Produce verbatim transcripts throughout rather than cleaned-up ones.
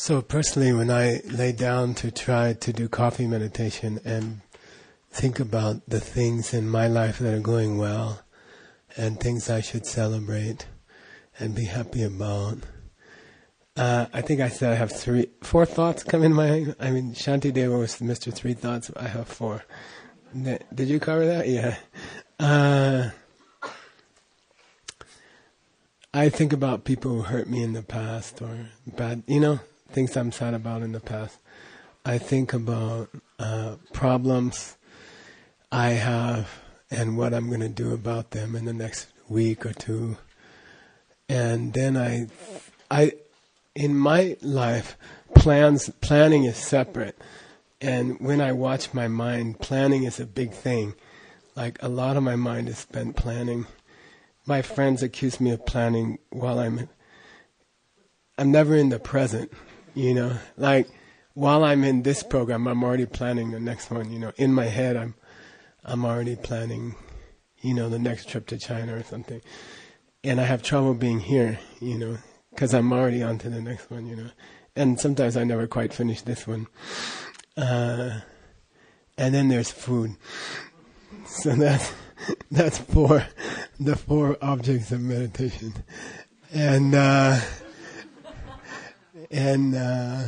So personally, when I lay down to try to do coffee meditation and think about the things in my life that are going well and things I should celebrate and be happy about, uh, I think I said I have three, four thoughts come in my, I mean, Shantideva was Mister Three Thoughts, I have four. Did you cover that? Yeah. Uh, I think about people who hurt me in the past or bad, you know, things I'm sad about in the past. I think about uh, problems I have and what I'm going to do about them in the next week or two. And then I, I, in my life, plans, planning is separate. And when I watch my mind, planning is a big thing. Like a lot of my mind is spent planning. My friends accuse me of planning while I'm, I'm never in the present, you know. Like while I'm in this program, I'm already planning the next one, you know. In my head, I'm, I'm already planning, you know, the next trip to China or something. And I have trouble being here, you know, because I'm already on to the next one, you know. And sometimes I never quite finish this one. Uh, and then there's food. So that's, that's four, the four objects of meditation. And, uh, and, uh,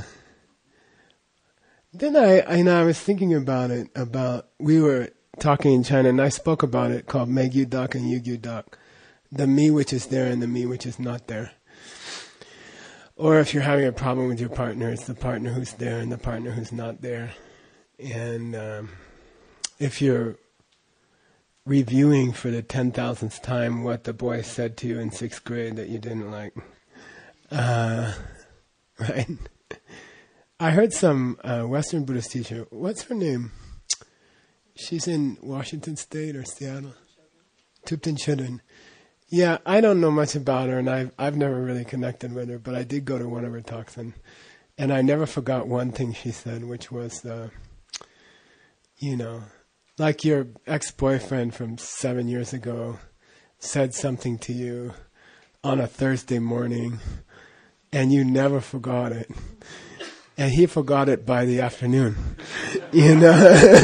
then I, I, you know, I was thinking about it, about, we were talking in China and I spoke about it called Megyu Dak and Yugyu Dak. The me which is there and the me which is not there. Or if you're having a problem with your partner, it's the partner who's there and the partner who's not there. And um, if you're reviewing for the ten thousandth time what the boy said to you in sixth grade that you didn't like, uh, right? I heard some uh, Western Buddhist teacher, what's her name? She's in Washington State or Seattle? Thupten Chodron. Yeah, I don't know much about her, and I've, I've never really connected with her, but I did go to one of her talks, and, and I never forgot one thing she said, which was, uh, you know, like your ex-boyfriend from seven years ago said something to you on a Thursday morning, and you never forgot it. And he forgot it by the afternoon, you know,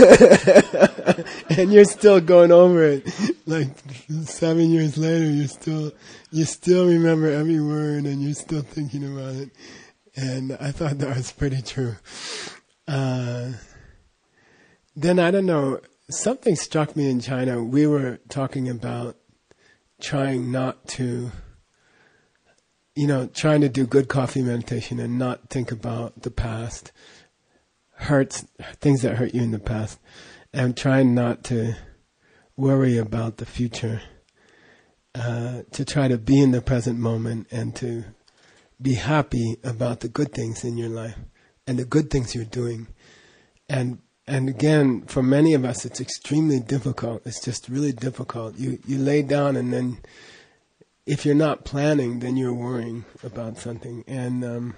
and you're still going over it. Like seven years later, you still, you still remember every word, and you're still thinking about it. And I thought that was pretty true. Uh, then I don't know, something struck me in China. We were talking about trying not to. You know, trying to do good coffee meditation and not think about the past, hurts, things that hurt you in the past, and trying not to worry about the future, uh, to try to be in the present moment and to be happy about the good things in your life and the good things you're doing. And and again, for many of us, it's extremely difficult. It's just really difficult. You you lay down and then if you're not planning, then you're worrying about something. And um,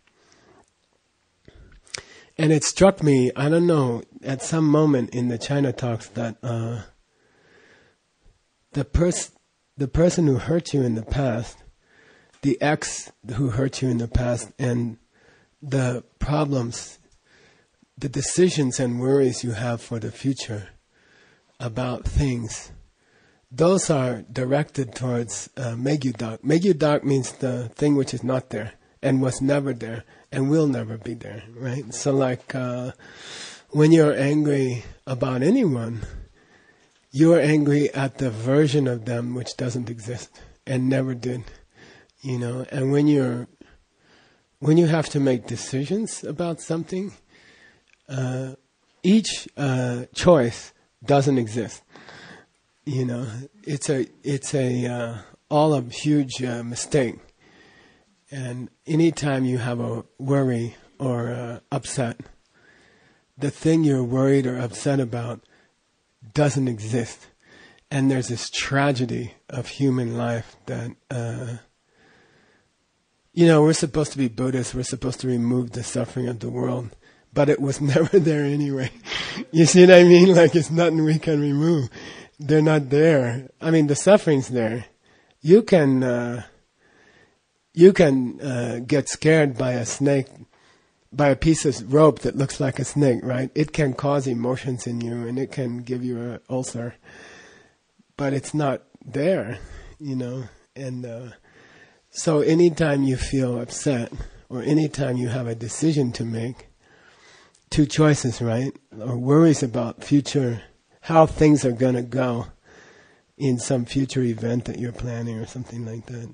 and it struck me, I don't know, at some moment in the China talks that uh, the pers- the person who hurt you in the past, the ex who hurt you in the past, and the problems, the decisions and worries you have for the future about things, those are directed towards uh, Megyu Dak. Megyu Dak means the thing which is not there and was never there and will never be there, right? So like uh, when you're angry about anyone, you're angry at the version of them which doesn't exist and never did, you know. And when you're when you have to make decisions about something, uh, each uh, choice doesn't exist. You know, it's a it's a uh, all a huge uh, mistake. And anytime you have a worry or uh, upset, the thing you're worried or upset about doesn't exist. And there's this tragedy of human life that, uh, you know, we're supposed to be Buddhists. We're supposed to remove the suffering of the world, but it was never there anyway. You see what I mean? Like it's nothing we can remove. They're not there. I mean, the suffering's there. You can uh, you can uh, get scared by a snake by a piece of rope that looks like a snake, right? It can cause emotions in you and it can give you an ulcer, but it's not there, you know. And uh, so anytime you feel upset or anytime you have a decision to make, two choices, right? Or worries about future, how things are going to go in some future event that you're planning or something like that.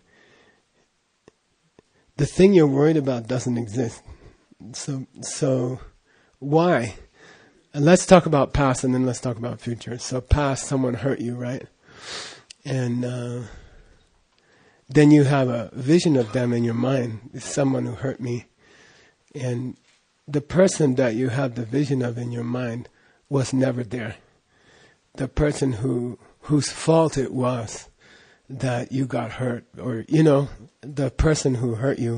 The thing you're worried about doesn't exist. So, so why? And let's talk about past and then let's talk about future. So past, someone hurt you, right? And uh, then you have a vision of them in your mind. It's someone who hurt me. And the person that you have the vision of in your mind was never there. The person who whose fault it was that you got hurt, or, you know, the person who hurt you,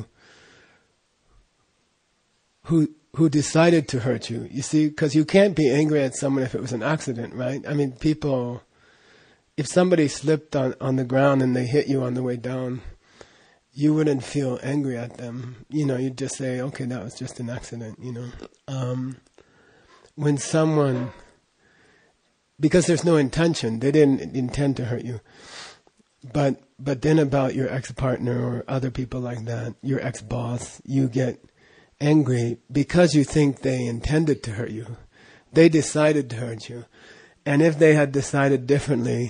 who who decided to hurt you. You see, because you can't be angry at someone if it was an accident, right? I mean, people, if somebody slipped on, on the ground and they hit you on the way down, you wouldn't feel angry at them. You know, you'd just say, okay, that was just an accident, you know. Um, when someone, because there's no intention, they didn't intend to hurt you. But but then about your ex-partner or other people like that, your ex-boss, you get angry because you think they intended to hurt you. They decided to hurt you. And if they had decided differently,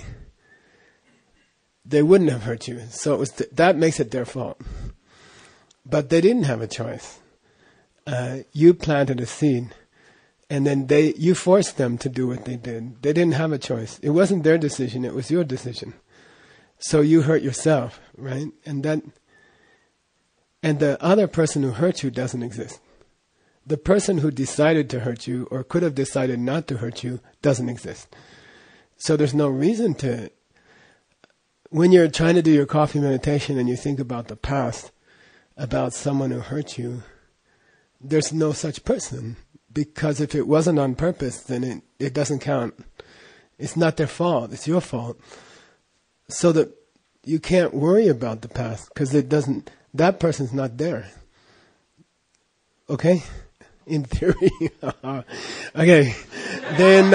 they wouldn't have hurt you. So it was th- that makes it their fault. But they didn't have a choice. Uh, you planted a seed, and then they you forced them to do what they did. They didn't have a choice. It wasn't their decision, it was your decision. So you hurt yourself, right? And then, and the other person who hurt you doesn't exist. The person who decided to hurt you or could have decided not to hurt you doesn't exist. So there's no reason to, when you're trying to do your coffee meditation and you think about the past, about someone who hurt you, there's no such person. Because if it wasn't on purpose, then it, it doesn't count. It's not their fault, it's your fault. So that you can't worry about the past because it doesn't, that person's not there. Okay? In theory. Okay. Then,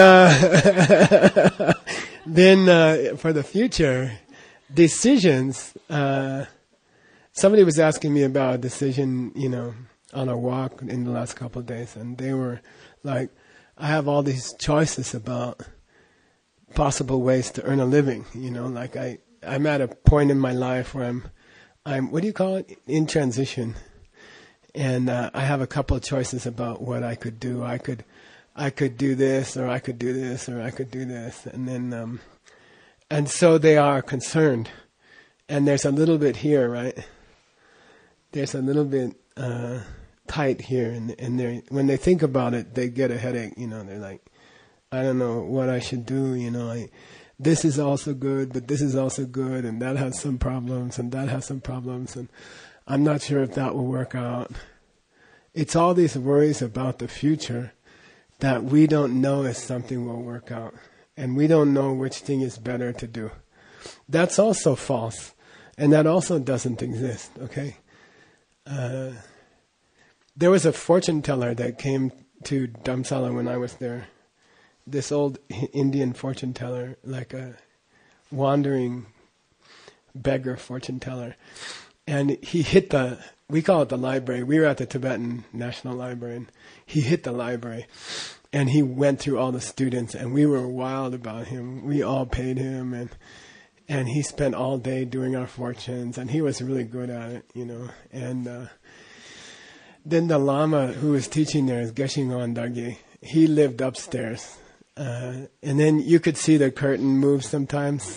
uh, then uh, for the future, decisions, uh, somebody was asking me about a decision, you know, on a walk in the last couple of days, and they were like, I have all these choices about possible ways to earn a living, you know, like I, I'm at a point in my life where I'm, I'm, what do you call it? In transition. And, uh, I have a couple of choices about what I could do. I could, I could do this, or I could do this, or I could do this. And then, um, and so they are concerned. And there's a little bit here, right? There's a little bit, uh, tight here. And, and they when they think about it, they get a headache, you know, they're like, I don't know what I should do, you know, I, this is also good, but this is also good, and that has some problems, and that has some problems, and I'm not sure if that will work out. It's all these worries about the future that we don't know if something will work out, and we don't know which thing is better to do. That's also false, and that also doesn't exist, okay? Uh, there was a fortune teller that came to Dharamsala when I was there. This old Indian fortune teller, like a wandering beggar fortune teller. And he hit the, we call it the library. We were at the Tibetan National Library, and he hit the library. And he went through all the students, and we were wild about him. We all paid him, and and he spent all day doing our fortunes, and he was really good at it, you know. And uh, then the Lama who was teaching there is Geshe Ngawang. He lived upstairs. Uh, and then you could see the curtain move sometimes.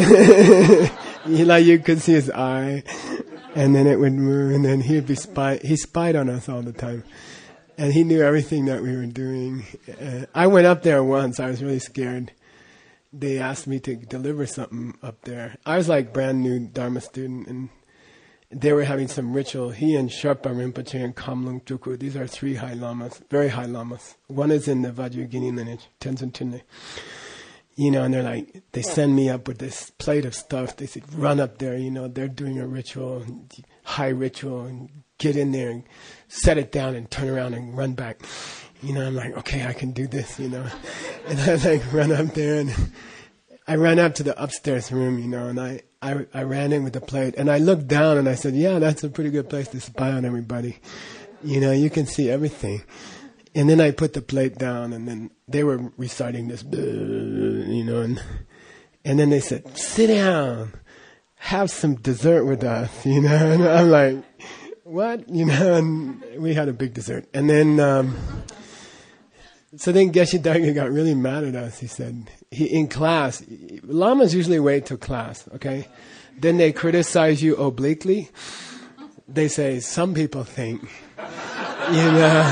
you, like you could see his eye, and then it would move, and then he'd be spy. He spied on us all the time, and he knew everything that we were doing. Uh, I went up there once. I was really scared. They asked me to deliver something up there. I was like brand new Dharma student, and they were having some ritual. He and Sherpa Rinpoche and Kamlung Tuku, these are three high lamas, very high lamas. One is in the Vajrayogini lineage, Tenzin Chinle. You know, and they're like, they send me up with this plate of stuff. They said, run up there, you know, they're doing a ritual, high ritual, and get in there and set it down and turn around and run back. You know, I'm like, okay, I can do this, you know. And I like run up there and I ran up to the upstairs room, you know, and I, I, I ran in with the plate and I looked down and I said, yeah, that's a pretty good place to spy on everybody. You know, you can see everything. And then I put the plate down and then they were reciting this, you know, and, and then they said, sit down, have some dessert with us, you know, and I'm like, what? You know, and we had a big dessert. And then, um, so then Geshe Dargye got really mad at us. He said, he, in class, lamas usually wait till class, okay? Then they criticize you obliquely. They say, some people think, you know.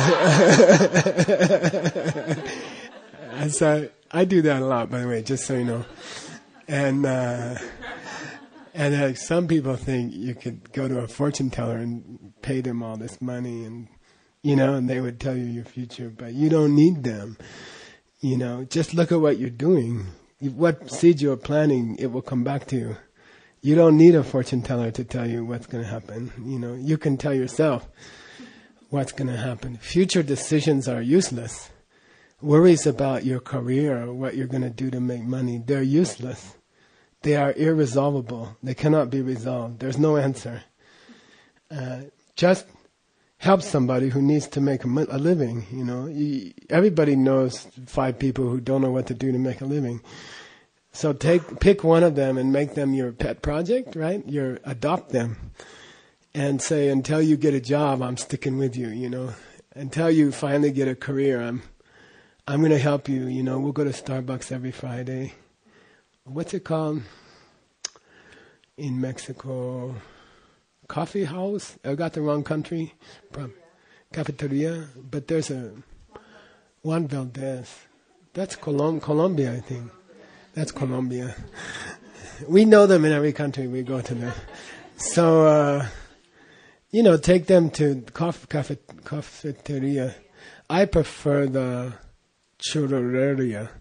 And so I do that a lot, by the way, just so you know. And, uh, and uh, some people think you could go to a fortune teller and pay them all this money and, you know, and they would tell you your future, but you don't need them. You know, just look at what you're doing. What seed you're planting, it will come back to you. You don't need a fortune teller to tell you what's going to happen. You know, you can tell yourself what's going to happen. Future decisions are useless. Worries about your career or what you're going to do to make money, they're useless. They are irresolvable. They cannot be resolved. There's no answer. Uh, just help somebody who needs to make a, a living, you know. You, everybody knows five people who don't know what to do to make a living. So take pick one of them and make them your pet project, right? Your adopt them and say, until you get a job, I'm sticking with you, you know. Until you finally get a career, I'm I'm going to help you, you know. We'll go to Starbucks every Friday. What's it called in Mexico? Coffee house? I got the wrong country. Cafeteria. But there's a Juan Valdez. That's Colom- Colombia, I think. That's Colombia. We know them in every country we go to them. So, uh, you know, take them to cof- cafe- cafeteria. I prefer the churreria.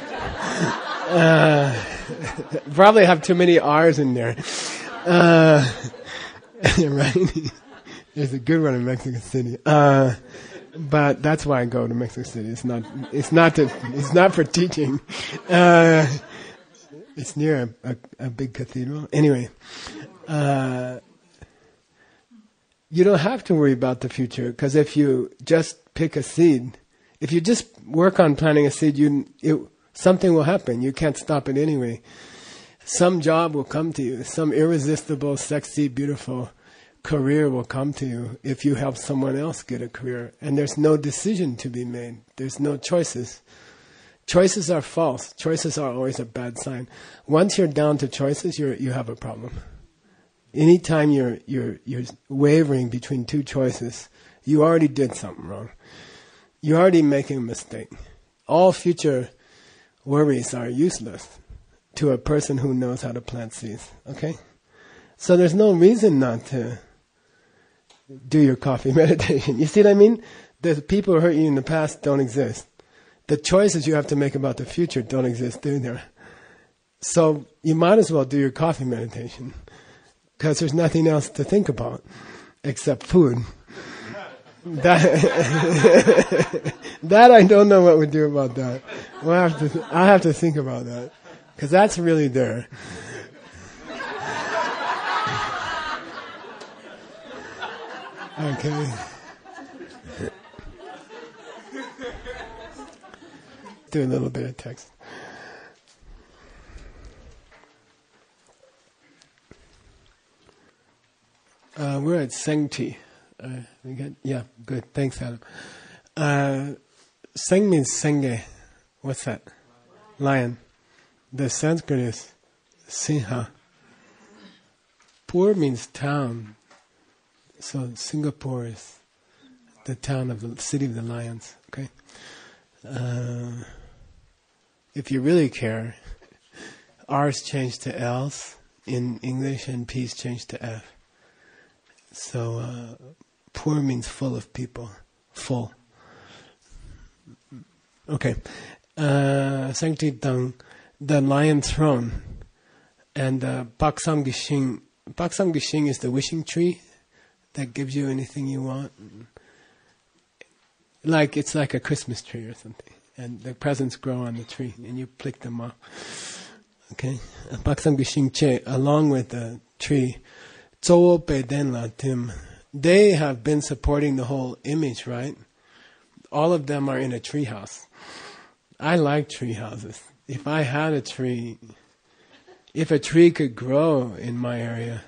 Uh, probably have too many R's in there. Uh, right? There's a good one in Mexico City. Uh, but that's why I go to Mexico City. It's not. It's not to. It's not for teaching. Uh, it's near a, a, a big cathedral. Anyway, uh, you don't have to worry about the future because if you just pick a seed, if you just work on planting a seed, you it. Something will happen. You can't stop it anyway. Some job will come to you. Some irresistible, sexy, beautiful career will come to you if you help someone else get a career. And there's no decision to be made. There's no choices. Choices are false. Choices are always a bad sign. Once you're down to choices, you're, you have a problem. Anytime you're, you're, you're wavering between two choices, you already did something wrong. You're already making a mistake. All future worries are useless to a person who knows how to plant seeds. Okay? So there's no reason not to do your coffee meditation. You see what I mean? The people who hurt you in the past don't exist. The choices you have to make about the future don't exist either. So you might as well do your coffee meditation because there's nothing else to think about except food. That, that I don't know what we do about that. We'll have to. Th- I have to think about that because that's really there. Okay. Do a little bit of text. Uh, we're at Sengti. Uh, we got, yeah, good. Thanks, Adam. Uh, Seng means Senge. What's that? Lion. The Sanskrit is Sinha. Pur means town. So Singapore is the town of the city of the lions. Okay. Uh, if you really care, R's changed to L's in English and P's changed to F. So. Uh, Pur means full of people. Full. Okay. Uh, Sancti Tang, the lion throne. And uh, Paksam Gishing. Paksam Gishing is the wishing tree. that gives you anything you want. Like it's like a Christmas tree or something, and the presents grow on the tree, and you pick them up. Okay, Paksang Bishing Che, along with the tree, Tso Pe Den La Tim, they have been supporting the whole image, right? All of them are in a tree house. I like tree houses. If I had a tree, if a tree could grow in my area,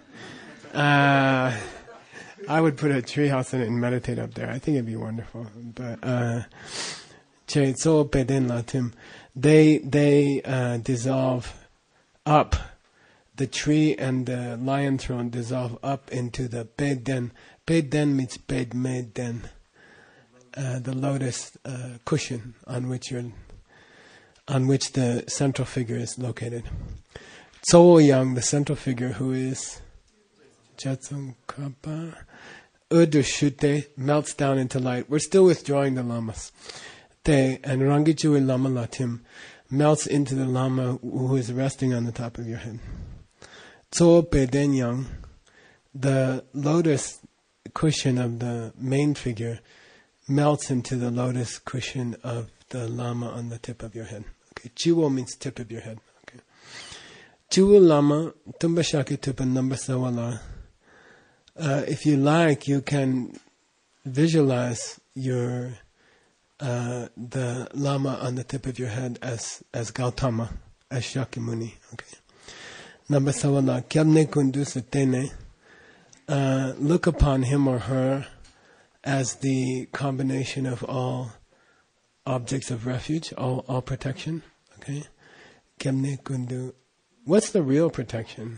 uh, I would put a tree house in it and meditate up there. I think it'd be wonderful. But uh, Che Tso Pe Den La Tim, they they uh, dissolve up. The tree and the lion throne dissolve up into the Pe Den. Pe Den means Pe Me Den, uh, the lotus uh, cushion on which you're, on which the central figure is located. Tso Yang, the central figure, who is Jetsung Kapa, Udu Shute, melts down into light. We're still withdrawing the lamas. Te and Rangichu Lama Latim melts into the lama who is resting on the top of your head. Tso Pe Den Yang, the lotus cushion of the main figure, melts into the lotus cushion of the lama on the tip of your head. Okay, Chiwo means tip of your head. Okay, Chiwo Lama Tumbashaki Tupa Number Sawala. Uh, if you like, you can visualize your uh, the lama on the tip of your head as as Gautama, as Shakyamuni. Okay. Number Sawala Kyamne Kundu Satene. Uh, look upon him or her as the combination of all objects of refuge, all all protection. Okay. Kyamne Kundu. What's the real protection?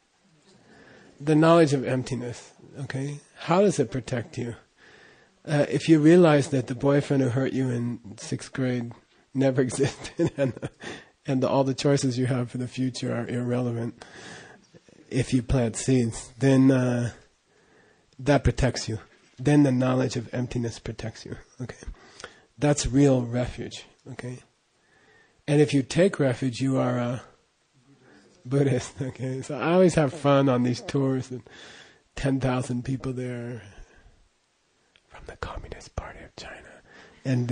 The knowledge of emptiness. Okay. How does it protect you? Uh, if you realize that the boyfriend who hurt you in sixth grade never existed, and and the, all the choices you have for the future are irrelevant, if you plant seeds, then uh, that protects you. Then the knowledge of emptiness protects you. Okay, that's real refuge. Okay, and if you take refuge, you are a Buddhist. Okay, so I always have fun on these tours, and ten thousand people there from the Communist Party of China, and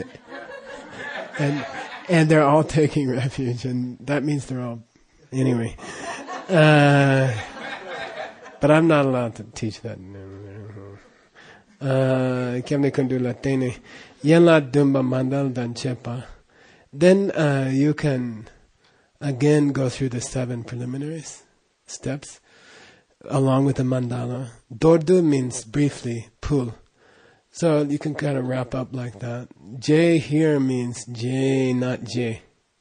and and they're all taking refuge, and that means they're all anyway. Uh, but I'm not allowed to teach that. Then uh, you can again go through the seven preliminaries steps along with the mandala. Dordu means briefly pool. So you can kind of wrap up like that. J here means J, not J.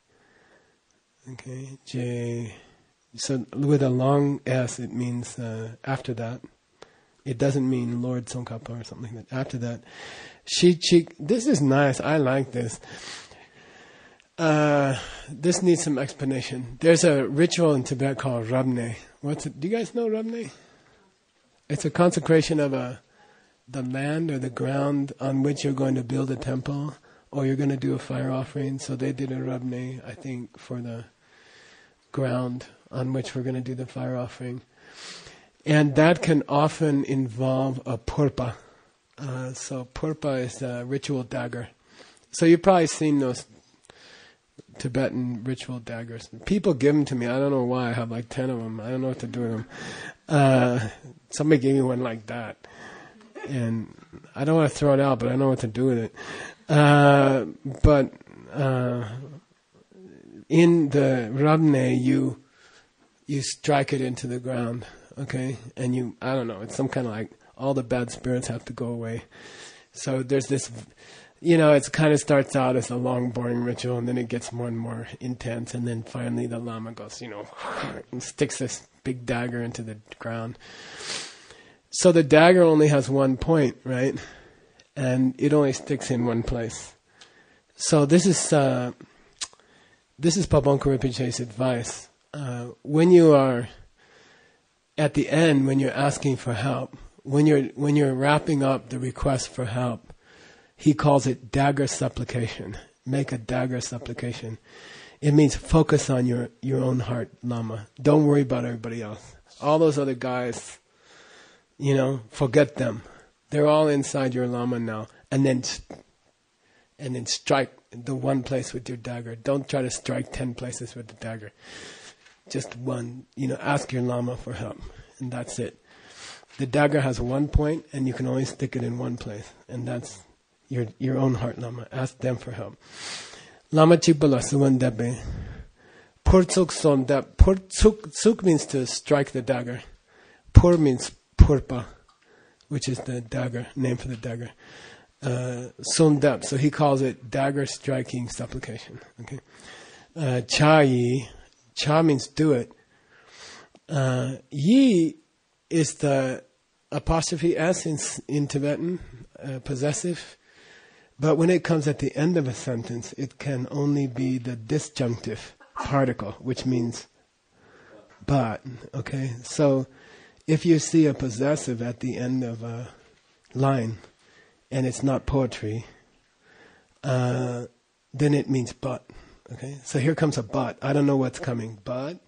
Okay, J. So with a long S, it means uh, after that. It doesn't mean Lord Tsongkhapa or something like that. After that, Shichik. This is nice. I like this. Uh, this needs some explanation. There's a ritual in Tibet called Rabne. What's it? Do you guys know Rabne? It's a consecration of a the land or the ground on which you're going to build a temple, or you're going to do a fire offering. So they did a Rabne, I think, for the ground on which we're going to do the fire offering. And that can often involve a purpa. Uh, so purpa is a ritual dagger. So you've probably seen those Tibetan ritual daggers. People give them to me. I don't know why. I have like ten of them. I don't know what to do with them. Uh, somebody gave me one like that. And I don't want to throw it out, but I know what to do with it. Uh, but uh, in the Rabne, you you strike it into the ground, okay? And you, I don't know, it's some kind of like all the bad spirits have to go away. So there's this, you know, it kind of starts out as a long, boring ritual, and then it gets more and more intense, and then finally the Lama goes, you know, and sticks this big dagger into the ground. So the dagger only has one point, right? And it only sticks in one place. So this is uh, this is Pabonka Rinpoche's advice. Uh, when you are at the end, when you're asking for help, when you're when you're wrapping up the request for help, he calls it dagger supplication. Make a dagger supplication. It means focus on your, your own heart, Lama. Don't worry about everybody else. All those other guys, You know, forget them. They're all inside your Lama now. And then, and then strike the one place with your dagger. Don't try to strike ten places with the dagger. Just one. You know, ask your Lama for help. And that's it. The dagger has one point, and you can only stick it in one place. And that's your your own heart Lama. Ask them for help. Lama Chibala Suwandabe. Purtsuk Sondap. Purtsuk Tsuk means to strike the dagger. Pur means Purpa, which is the dagger, name for the dagger. Uh, Sondap, so he calls it dagger striking supplication. Okay. Uh, cha yi. Cha means do it. Uh, yi is the apostrophe S in, in Tibetan, uh, possessive. But when it comes at the end of a sentence, it can only be the disjunctive particle, which means but. Okay, so if you see a possessive at the end of a line, and it's not poetry, uh, then it means but. Okay, so here comes a but. I don't know what's coming, but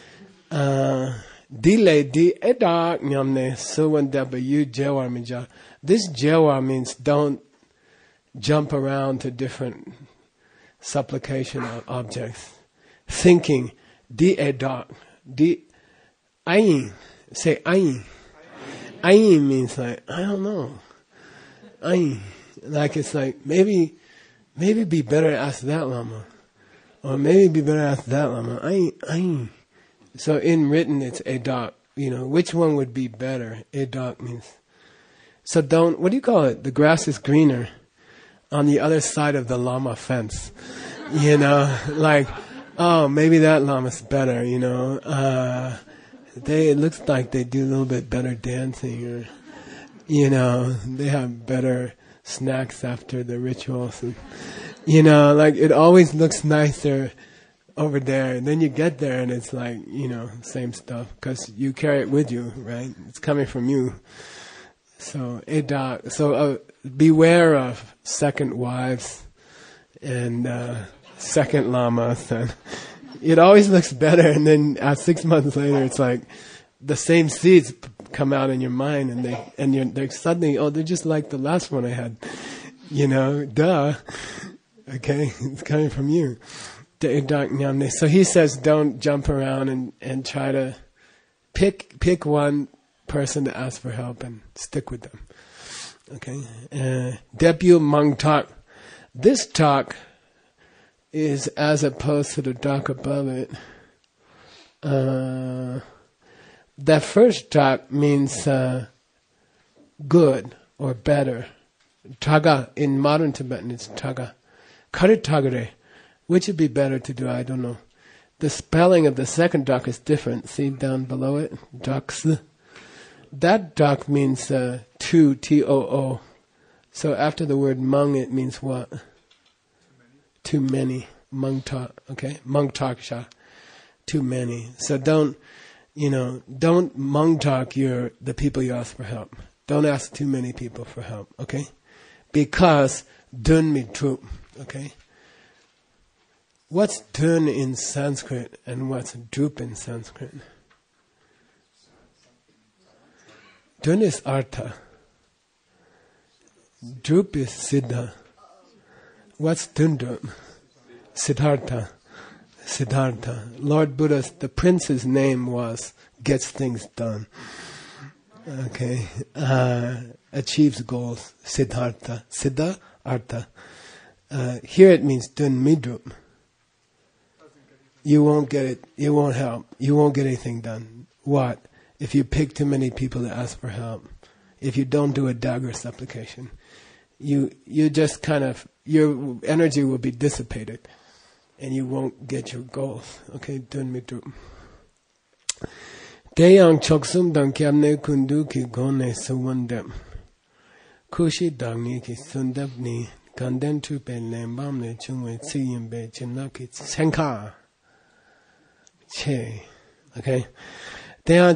uh, dile di eda nyamne suwandaba you jewar mija. This jewar means don't jump around to different supplication objects. Thinking, di edak, di ayin. Say ayin. Ayin means like, I don't know. Ayin. Like it's like, maybe, maybe be better to ask that Lama. Or maybe be better to ask that Lama. Ayin, ayin. So in written it's edak. You know, which one would be better? Edak means. So don't, what do you call it? The grass is greener on the other side of the Lama fence. You know, like, oh, maybe that Lama's better, you know. Uh, they, it looks like they do a little bit better dancing, or, you know, they have better snacks after the rituals. And, you know, like, it always looks nicer over there. And then you get there and it's like, you know, same stuff. Because you carry it with you, right? It's coming from you. So, edak. So, uh, beware of second wives and uh, second lamas. And it always looks better, and then uh, six months later, it's like the same seeds p- come out in your mind, and they and you're they're suddenly, oh, they're just like the last one I had. You know, duh. Okay, it's coming from you. So he says, don't jump around and, and try to pick pick one person to ask for help and stick with them. Okay. Uh, Debut Mung talk. This talk is as opposed to the talk above it. Uh, the first talk means uh, good or better. Taga, in modern Tibetan, it's taga. Karitagare. Which would be better to do? I don't know. The spelling of the second talk is different. See down below it? Daks. That dak means uh, two, T O O. So after the word mung, it means what? Too many. Too many. Mung talk, okay? Mung talk sha. Too many. So don't, you know, don't mung talk your, the people you ask for help. Don't ask too many people for help, okay? Because dun mi trup, okay? What's dun in Sanskrit and what's drup in Sanskrit? Dun is artha. Drup is siddha. What's dundrup? Siddhartha. Siddhartha. Lord Buddha's, the prince's name was gets things done. Okay. Uh, achieves goals. Siddhartha. Siddha, artha. Uh, here it means dun midrup. You won't get it. You won't help. You won't get anything done. What? If you pick too many people to ask for help, if you don't do a dagger supplication, you you just kind of, your energy will be dissipated, and you won't get your goals. Okay, dun mi dru. Deyang choksum dang kyamne kundu ki gone suwandem. Kushi dangni ki sundabni kanden tu pe lembamne chungwe tsiyimbe chimnaki senka. Che. Okay. You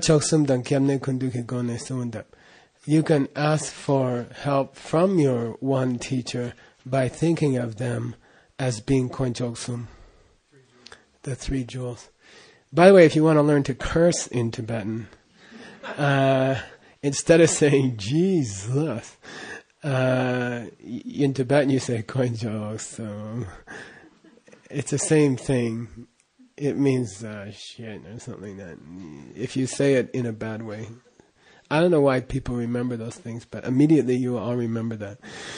can ask for help from your one teacher by thinking of them as being Koinchoksum, the three jewels. By the way, if you want to learn to curse in Tibetan, uh, instead of saying Jesus, uh, in Tibetan you say Koinjo, so it's the same thing. It means uh, shit or something like that. If you say it in a bad way. I don't know why people remember those things, but immediately you will all remember that.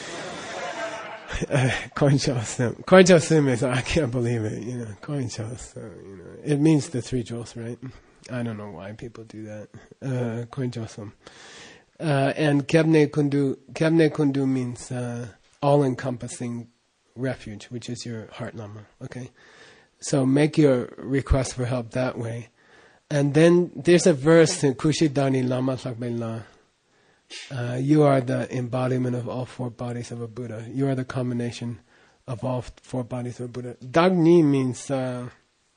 Koinjo Sim. Koinjo Sim is, I can't believe it, you know, Koinjo Sim, you know. It means the three jewels, right? I don't know why people do that. Uh, Koinjo Sim. Uh, and Kebne Kundu, Kebne Kundu means uh, all-encompassing refuge, which is your heart lama, okay? So make your request for help that way. And then there's a verse in Kushidani Lama Sakbe La. Uh, you are the embodiment of all four bodies of a Buddha. You are the combination of all four bodies of a Buddha. Dagni means uh,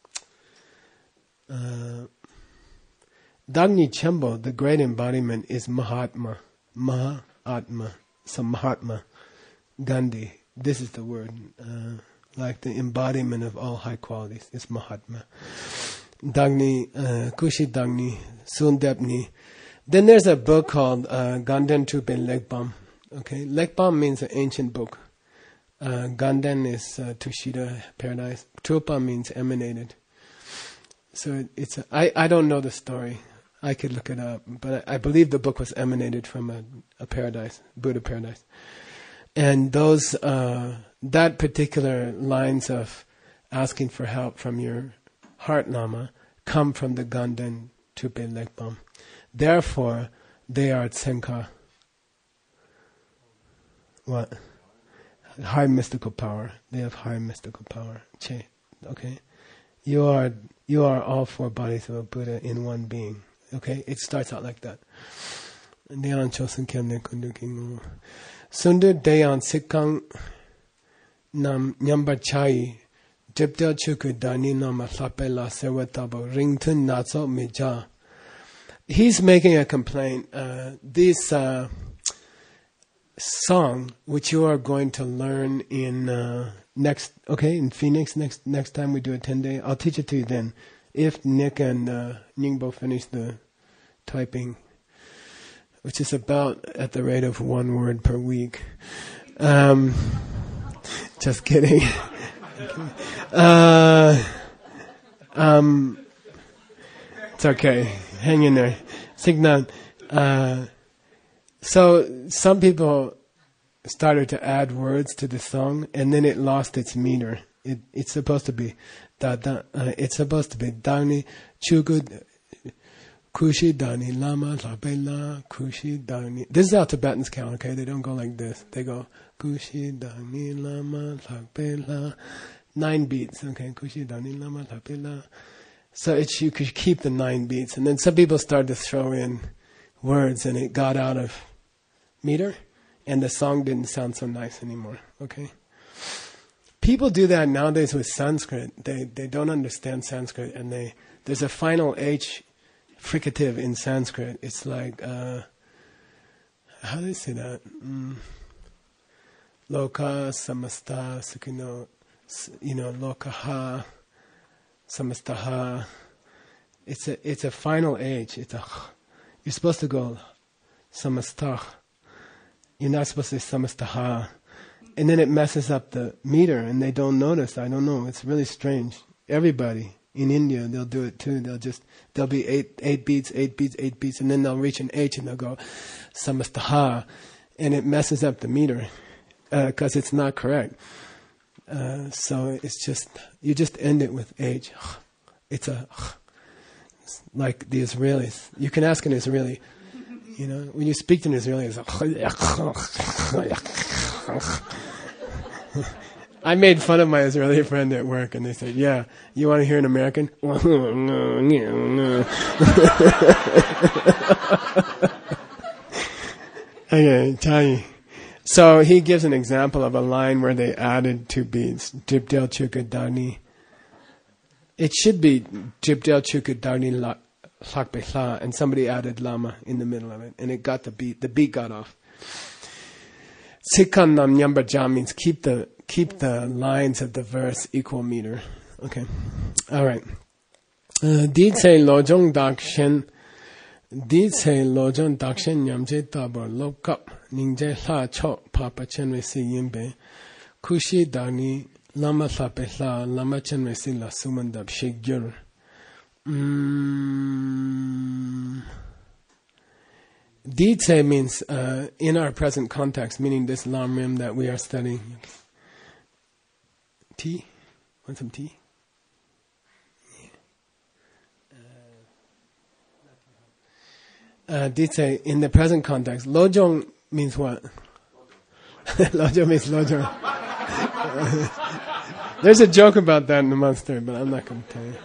uh, Dagni Chembo, the great embodiment, is Mahatma. Mahatma. So Mahatma. Gandhi. This is the word. Uh, like the embodiment of all high qualities. It's Mahatma. Dagni, uh, Kushi Dagni, Sundepni. Then there's a book called uh, Ganden Tupen Lekbam. Okay, Lekbam means an ancient book. Uh, Ganden is uh, Tushita, paradise. Trupa means emanated. So it, it's a, I, I don't know the story. I could look it up. But I, I believe the book was emanated from a, a paradise, Buddha paradise. And those, uh, that particular lines of asking for help from your heart lama come from the Ganden Tupe Lekbam. Therefore, they are Tsenka. What? High mystical power. They have high mystical power. Che. Okay? You are you are all four bodies of a Buddha in one being. Okay? It starts out like that. Deyan Chosun Kemne Kundu Kingu. Sundur Deyan Sikkang Nam Nyamba Chai Jiptel Chuku Dani Nama Lapela Sewatabo Ringtun Natso Mija. He's making a complaint. Uh, this uh, song, which you are going to learn in uh, next, okay, in Phoenix, next next time we do a ten day, I'll teach it to you then. If Nick and uh, Ningbo finish the typing, which is about at the rate of one word per week. Um, just kidding. uh, um, it's okay. Hang in there. Signan. Uh, so some people started to add words to the song, and then it lost its meter. It, it's supposed to be da da. Uh, it's supposed to be dani chugud kushi dani lama labela kushi dani. This is how Tibetans count. Okay, they don't go like this. They go kushi dani lama labela. Nine beats. Okay, kushi dani lama labela. So it, you could keep the nine beats. And then some people started to throw in words and it got out of meter and the song didn't sound so nice anymore. Okay? People do that nowadays with Sanskrit. They they don't understand Sanskrit and they there's a final H fricative in Sanskrit. It's like, uh, how do they say that? Mm. Loka samasta sukino, you know, lokaha. Samastaha. It's a it's a final H. It's a. You're supposed to go samastah. You're not supposed to say samastaha, and then it messes up the meter, and they don't notice. I don't know. It's really strange. Everybody in India, they'll do it too. They'll just there'll be eight eight beats, eight beats, eight beats, and then they'll reach an H and they'll go samastaha, and it messes up the meter because uh, it's not correct. Uh, so it's just, you just end it with H. It's a, it's like the Israelis. You can ask an Israeli, you know, when you speak to an Israeli, it's like, I made fun of my Israeli friend at work and they said, yeah, you want to hear an American? Okay, Chai. So he gives an example of a line where they added two beats. Jibdel chuka dani. It should be Jibdel chuka dani lakbehla, and somebody added lama in the middle of it, and it got the beat. The beat got off. Sikan nam nyambaja means keep the keep the lines of the verse equal meter. Okay, all right. Did say lojong dak shen Di say lojon dakshen nyamje tabor lokap ningje hla chok papa chenwe si yimbe kushi dani lama thape hla lama chenwe si la sumandab shigyur. Mm. Di say means uh, in our present context, meaning this lamrim that we are studying. Tea? Want some tea? Uh, did say in the present context, lojong means what? Lojong means lojong. There's a joke about that in the monastery, but I'm not going to tell you.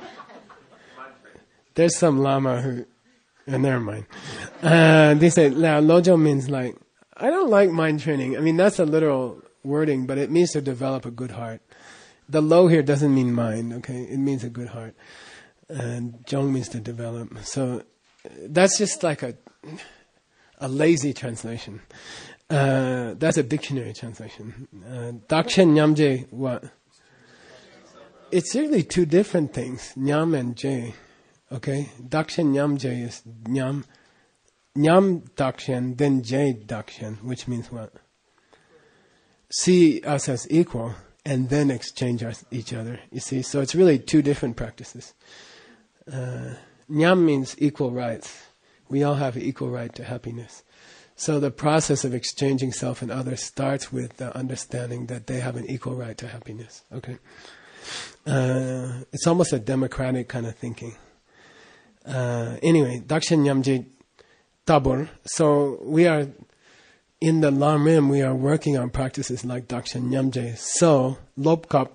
There's some lama who, uh, never mind. Uh, they say, now lojong means like, I don't like mind training. I mean, that's a literal wording, but it means to develop a good heart. The lo here doesn't mean mind, okay? It means a good heart. And jong means to develop. So, that's just like a a lazy translation. Uh, that's a dictionary translation. Uh, Dakshen Nyamje, what? It's really two different things, Nyam and J. Okay? Dakshen Nyamje is Nyam. Nyam Dakshen, then J Dakshen, which means what? See us as equal and then exchange us, each other. You see? So it's really two different practices. Uh, Nyam means equal rights. We all have equal right to happiness. So the process of exchanging self and others starts with the understanding that they have an equal right to happiness. Okay, uh, it's almost a democratic kind of thinking. Uh, anyway, Dakshen Nyamje Tabor. So we are in the Lamrim. We are working on practices like Dakshen Nyamje. So Lopkap.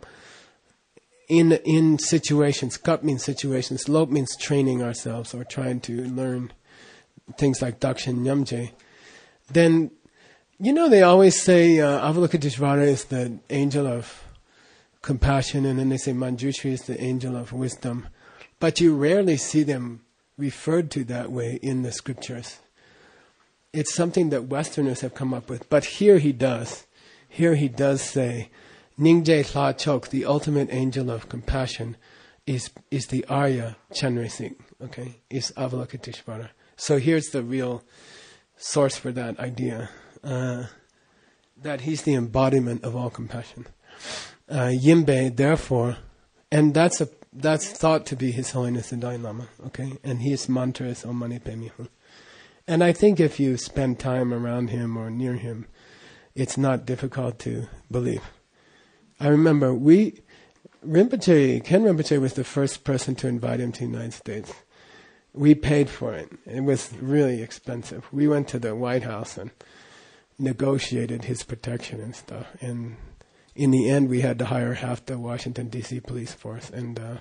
In in situations, kap means situations, lop means training ourselves or trying to learn things like Dakshen Nyamje. Then, you know, they always say uh, Avalokiteshvara is the angel of compassion, and then they say Manjushri is the angel of wisdom. But you rarely see them referred to that way in the scriptures. It's something that Westerners have come up with. But here he does. Here he does say, Ningje Hla Chok, the ultimate angel of compassion, is is the Arya Chanresik, okay, is Avalokiteshvara. So here's the real source for that idea, uh, that he's the embodiment of all compassion. Uh, Yimbe, therefore, and that's a that's thought to be His Holiness the Dalai Lama, okay, and his mantra is Om Mani Padme Hum. And I think if you spend time around him or near him, it's not difficult to believe. I remember we, Rinpoche, Ken Rinpoche was the first person to invite him to the United States. We paid for it. It was really expensive. We went to the White House and negotiated his protection and stuff. And in the end, we had to hire half the Washington, D C police force. And uh,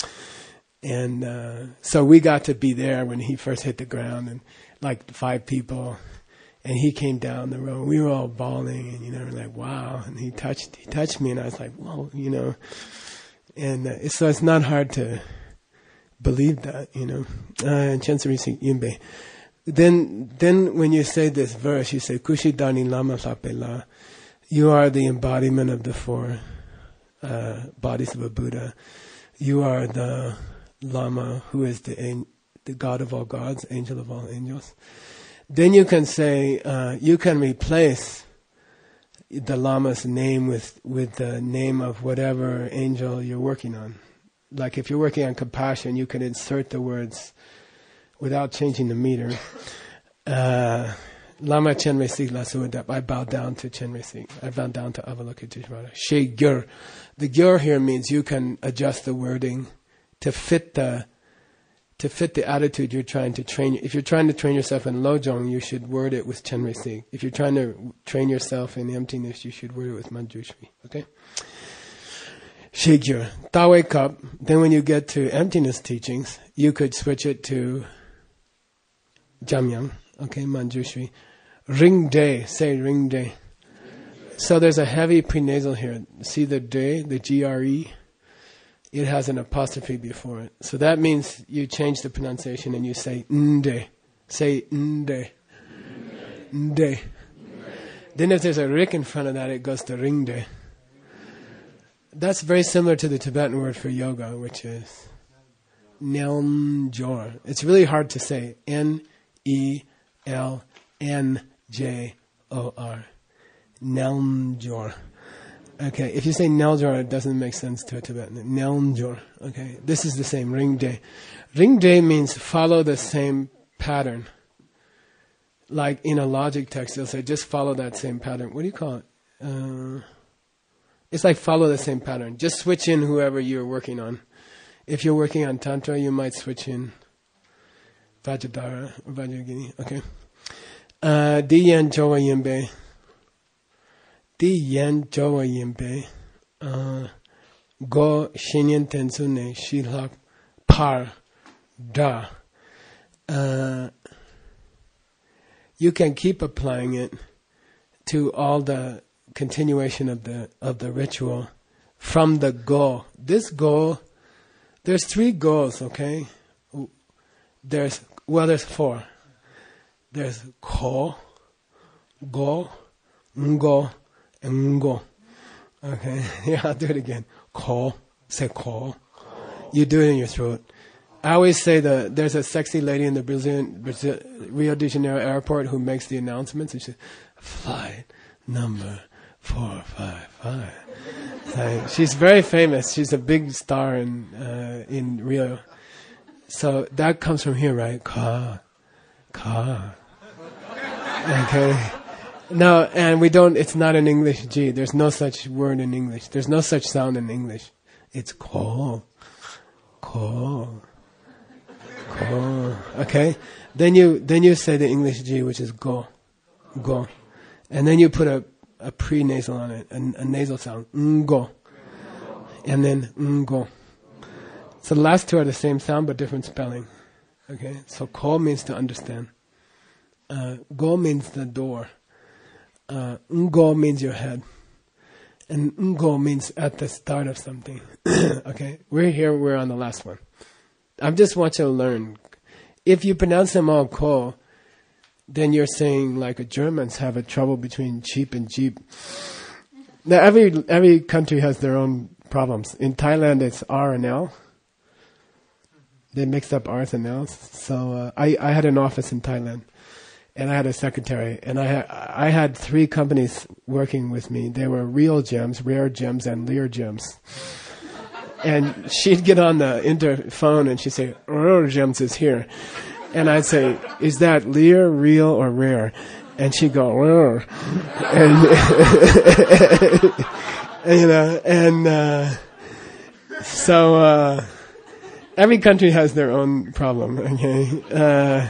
and uh, so we got to be there when he first hit the ground, and like five people. And he came down the road. We were all bawling, and you know, we're like, "Wow!" And he touched, he touched me, and I was like, "Whoa!" You know. And uh, so it's not hard to believe that, you know. Uh, Yimbe. Then, then when you say this verse, you say, "Kushidani lama lapela." You are the embodiment of the four uh, bodies of a Buddha. You are the Lama, who is the an- the God of all gods, angel of all angels. Then you can say, uh, you can replace the Lama's name with, with the name of whatever angel you're working on. Like if you're working on compassion, you can insert the words without changing the meter. Uh, Lama Chenme Sik La Suadap, I bow down to Chenme Sik. I bow down to Avalokiteshvara. She Gyur. The Gyur here means you can adjust the wording to fit the to fit the attitude you're trying to train. If you're trying to train yourself in Lojong, you should word it with Chenme Sik. If you're trying to train yourself in emptiness, you should word it with Manjushri. Okay? Shigyur. Tawe Kap. Then when you get to emptiness teachings, you could switch it to Jamyang. Okay, Manjushri. Ring De. Say Ring De. So there's a heavy prenasal here. See the De, the G R E? It has an apostrophe before it. So that means you change the pronunciation and you say Nde. Say Nde. Nde. Then if there's a Rik in front of that, it goes to Ringde. That's very similar to the Tibetan word for yoga, which is Nelnjor. It's really hard to say. N E L N J O R. Nelnjor. Okay, if you say Neljor, it doesn't make sense to a Tibetan. Nelnjor. Okay, this is the same. Ringde. Ringde means follow the same pattern. Like in a logic text, they'll say just follow that same pattern. What do you call it? Uh, it's like follow the same pattern. Just switch in whoever you're working on. If you're working on Tantra, you might switch in Vajradhara or Vajrayogini. Okay. Uh, Di Yen Jowa Yimbe. Di Yen Jowa Yimbe. Uh, Go Shinyan Tensune Shilhak Par Da. Uh, you can keep applying it to all the continuation of the of the ritual from the go. This go, there's three goals, okay? There's, well, there's four. There's ko, go, ngo, and ngo. Okay, yeah, I'll do it again. Ko, say ko. You do it in your throat. I always say that there's a sexy lady in the Brazilian, Brazil, Rio de Janeiro airport who makes the announcements, and she says, flight number four five five. So she's very famous. She's a big star in uh, in Rio. So that comes from here, right? Ka, ka. Okay. No, and we don't. It's not an English G. There's no such word in English. There's no such sound in English. It's ko, ko. Go. Okay, then you then you say the English G, which is go, go, and then you put a, a pre-nasal on it, a, a nasal sound, ngo, and then ngo. So the last two are the same sound but different spelling. Okay, so ko means to understand. Uh, go means the door. Uh, ngo means your head, and ngo means at the start of something. Okay, we're here. We're on the last one. I just want you to learn. If you pronounce them all ko, then you're saying like a Germans have a trouble between cheap and jeep. Now every every country has their own problems. In Thailand, it's R and L. They mixed up R's and L's. So uh, I I had an office in Thailand, and I had a secretary, and I had I had three companies working with me. They were Real Gems, Rare Gems, and Lear Gems. And she'd get on the interphone and she'd say, Rare Gems is here. And I'd say, is that Lear, Real, or Rare? And she'd go, Rare. And, and, you know, and uh, so uh, every country has their own problem, okay? Uh,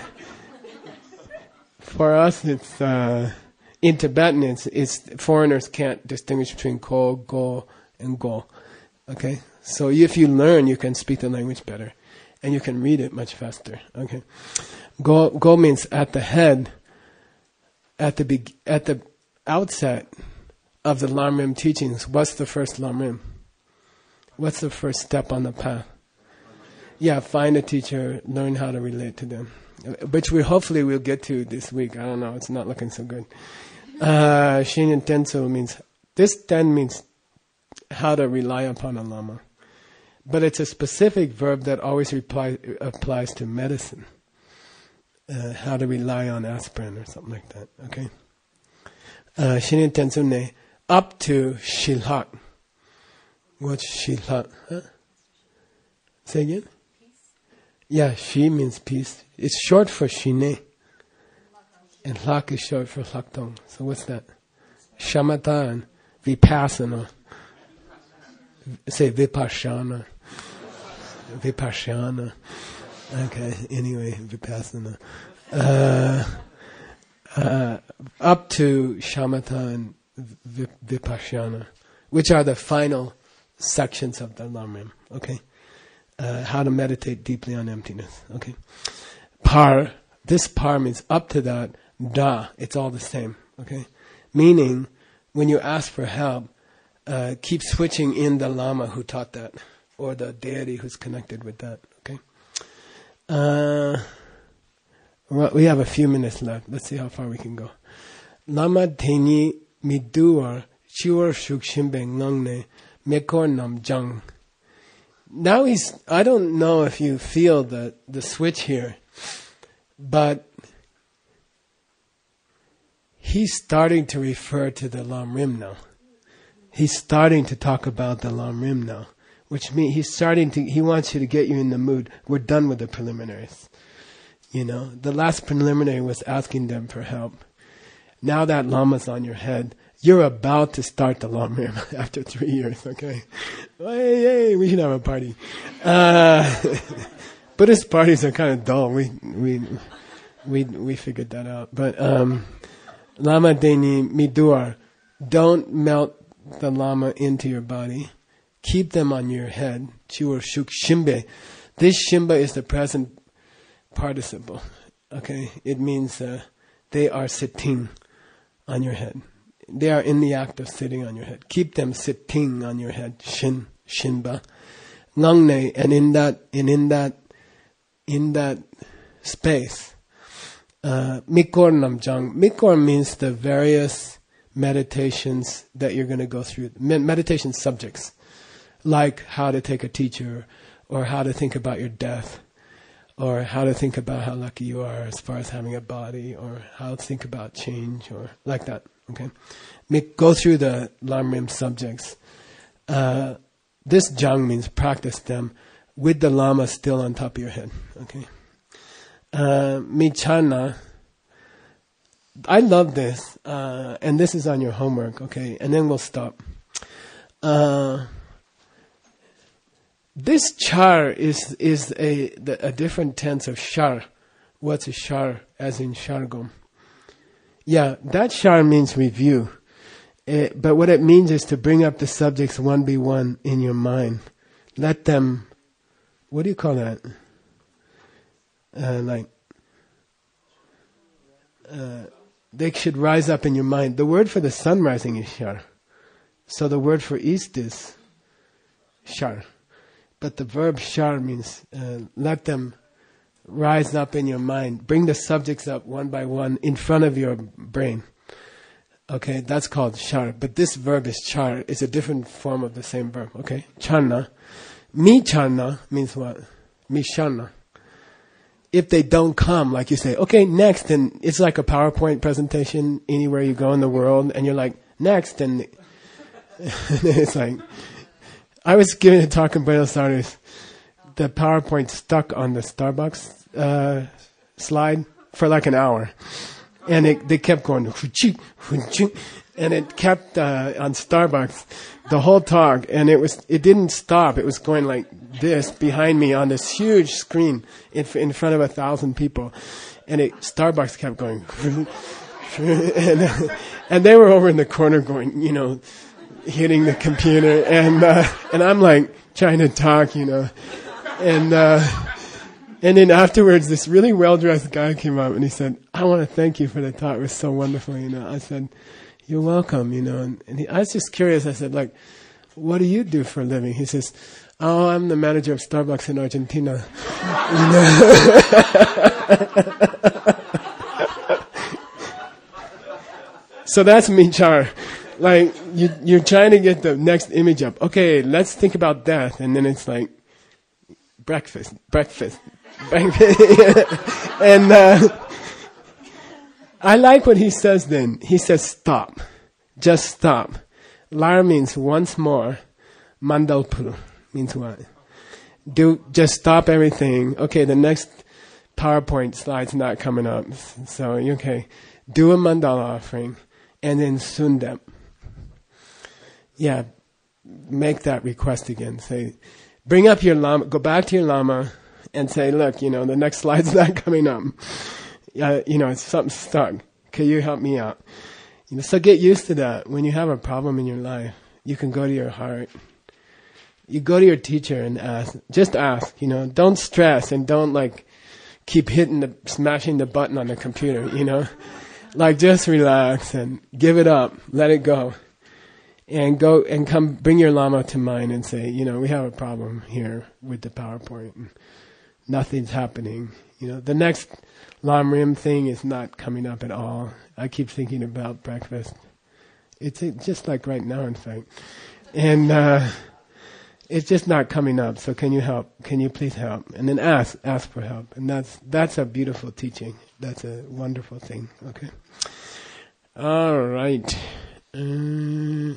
for us, it's, uh, in Tibetan, it's, it's, foreigners can't distinguish between ko, go, and go, okay? So if you learn, you can speak the language better, and you can read it much faster. Okay, go go means at the head, at the be, at the outset of the Lamrim teachings. What's the first Lamrim? What's the first step on the path? Yeah, find a teacher, learn how to relate to them, which we hopefully we'll get to this week. I don't know; it's not looking so good. Uh, Shinyan Tenso means this. Ten means how to rely upon a lama. But it's a specific verb that always reply, applies to medicine. Uh, how to rely on aspirin or something like that. Okay. Uh, Shinyan Tensune, up to Shilhak. What's Shilhak? Huh? Say again? Peace. Yeah, Shi means peace. It's short for Shine. And Lak is short for Laktong. So what's that? Shamatha and Vipassana. Say Vipassana. Vipassana. Okay, anyway, Vipassana. Uh, uh, up to Shamatha and Vipassana, which are the final sections of the Lamrim. Okay? Uh, how to meditate deeply on emptiness. Okay? Par, this par means up to that, da, it's all the same. Okay? Meaning, when you ask for help, Uh, keep switching in the Lama who taught that, or the deity who's connected with that. Okay. Uh, well, we have a few minutes left. Let's see how far we can go. Lama Teni Miduar Chiwar Shukshimbe Ngangne Mekor Namjang now he's, I don't know if you feel the, the switch here, but he's starting to refer to the Lam Rim now. He's starting to talk about the Lam Rim now, which means he's starting to, he wants you to get you in the mood. We're done with the preliminaries. You know, the last preliminary was asking them for help. Now that Lama's on your head, you're about to start the Lam Rim after three years, okay? Hey, hey, we should have a party. Uh, Buddhist parties are kind of dull. We, we, we, we figured that out. But, um, Lama Deni Miduar, don't melt the Lama into your body. Keep them on your head. Chur Shuk Shimbe. This Shimba is the present participle. Okay? It means uh, they are sitting on your head. They are in the act of sitting on your head. Keep them sitting on your head. Shin, Shinba. Ngangne, and in that, and in that, in that space, uh, Mikor Namjang. Mikor means the various meditations that you're going to go through. Meditation subjects, like how to take a teacher, or how to think about your death, or how to think about how lucky you are as far as having a body, or how to think about change, or like that. Okay, Make, go through the Lam Rim subjects. Uh, this jang means practice them with the Lama still on top of your head. Okay, uh, Michana. I love this, uh, and this is on your homework. Okay, and then we'll stop. Uh, This char is is a a different tense of shar. What's a shar? As in shargom. Yeah, that shar means review. Uh, but what it means is to bring up the subjects one by one in your mind. Let them, what do you call that? Uh, like, uh, they should rise up in your mind. The word for the sun rising is shar. So the word for east is shar. But the verb shar means uh, let them rise up in your mind. Bring the subjects up one by one in front of your brain. Okay, that's called shar. But this verb is char. It's a different form of the same verb. Okay, charna. Mi charna means what? Mi charna. If they don't come, like you say, okay, next, and it's like a PowerPoint presentation anywhere you go in the world, and you're like, next, and it's like, I was giving a talk in Buenos Aires. The PowerPoint stuck on the Starbucks uh, slide for like an hour. And it, they kept going, and it kept uh, on Starbucks the whole talk. And it was it didn't stop. It was going like this behind me on this huge screen in, in front of a thousand people. And it Starbucks kept going. and, and they were over in the corner going, you know, hitting the computer, and uh, and I'm like trying to talk, you know, and uh, and then afterwards, this really well dressed guy came up and he said, "I want to thank you for the talk. It was so wonderful." You know, I said, "You're welcome." You know, and, and he, I was just curious. I said, "Like, what do you do for a living?" He says, "Oh, I'm the manager of Starbucks in Argentina." So that's Michar. Like, you, you're trying to get the next image up. Okay, let's think about death. And then it's like, breakfast, breakfast, breakfast. And uh, I like what he says then. He says, stop. Just stop. Lar means once more. Mandalpuru means what? Do, just stop everything. Okay, the next PowerPoint slide's not coming up. So, okay. Do a mandala offering. And then sundep. Yeah, make that request again. Say, bring up your Lama, go back to your Lama and say, look, you know, the next slide's not coming up. Uh, you know, it's something stuck. Can you help me out? You know, so get used to that. When you have a problem in your life, you can go to your heart. You go to your teacher and ask. Just ask, you know. Don't stress and don't, like, keep hitting the, smashing the button on the computer, you know. Like, just relax and give it up. Let it go. And go and come, bring your Lama to mind and say, you know, we have a problem here with the PowerPoint. And nothing's happening. You know, the next Lam Rim thing is not coming up at all. I keep thinking about breakfast. It's just like right now, in fact. And, uh, it's just not coming up. So can you help? Can you please help? And then ask, ask for help. And that's that's a beautiful teaching. That's a wonderful thing. Okay. All right. Um,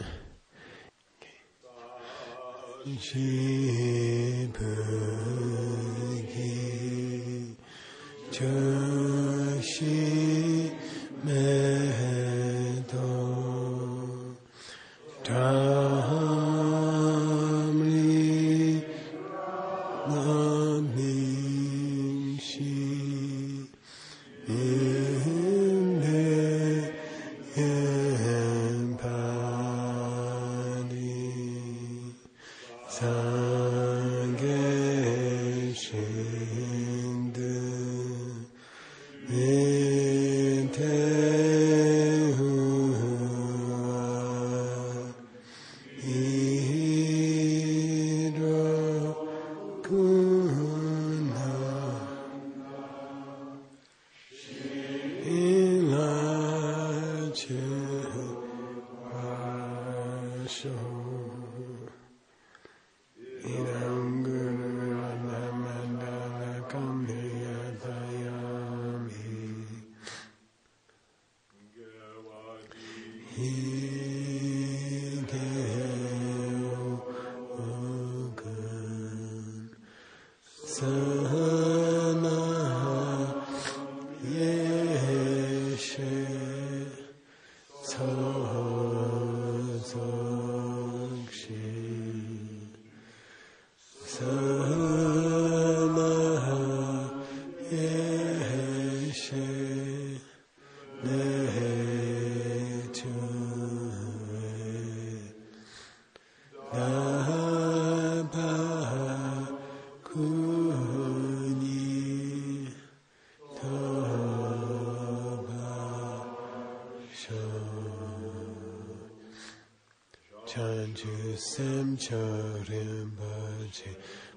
Chanju sem chorim bachi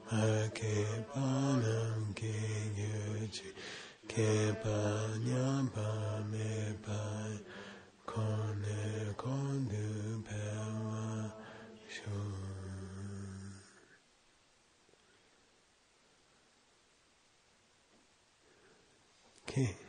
ake panam ke yuji ke panyam pa me pa kone kondu pewa shun. Okay.